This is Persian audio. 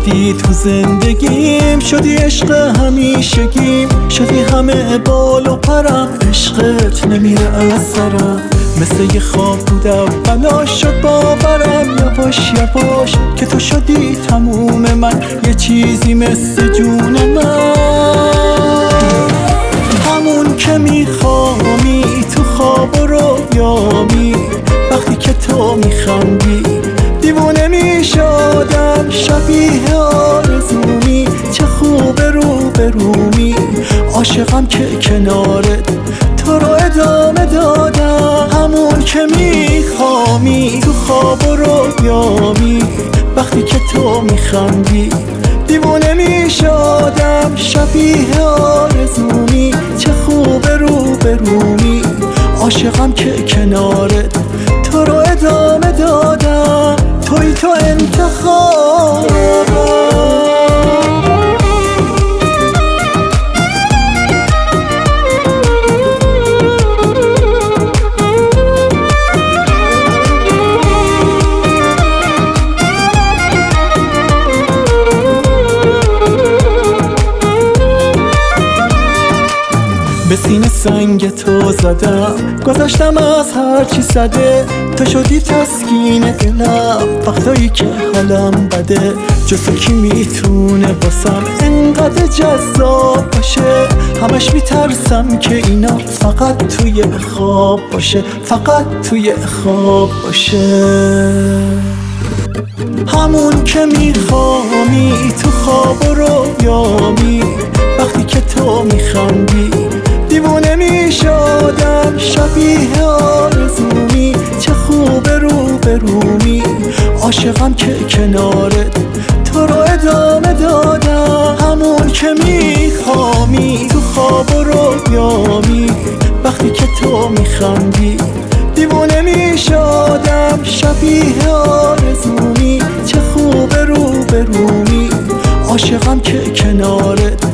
شدی تو زندگیم، شدی عشق همیشگیم، شدی همه بال و پرم، عشقت نمیره از سرم. مثل یه خواب بود اولا شد باورم، یواش یواش که تو شدی تموم من، یه چیزی مثل جون من، همون که میخوامی تو خواب و رویامی. وقتی که تو میخندی دیوونه میشدم، شبیه آرزومی، چه خوبه روبرومی، عاشقم که کنارت تو رو ادامه دادم، همون که میخوامی تو خواب و رویامی. وقتی که تو میخندی دیوونه میشدم، شبیه آرزومی، چه خوبه روبرومی، عاشقم که کنارت تو رو ادامه دادم، توی تو انتخابم. به سینه سنگ تو زدم، گذشتم از هر چی زده، تو شدی تسکین دلم وقتایی که حالم بده. جز تو کی میتونه باسم انقدر جذاب باشه، همش میترسم که اینا فقط توی خواب باشه، فقط توی خواب باشه. همون که میخوامی تو خواب و رویامی. وقتی که تو میخندی دیوونه میشدم، شبیه آرزومی، چه خوبه روبرومی، عاشقم که کنارت تو رو ادامه دادم، همون که میخوامی تو خواب و رویامی. وقتی که تو میخندی دیوونه میشدم، شبیه آرزومی، چه خوبه روبرومی، عاشقم که کنارت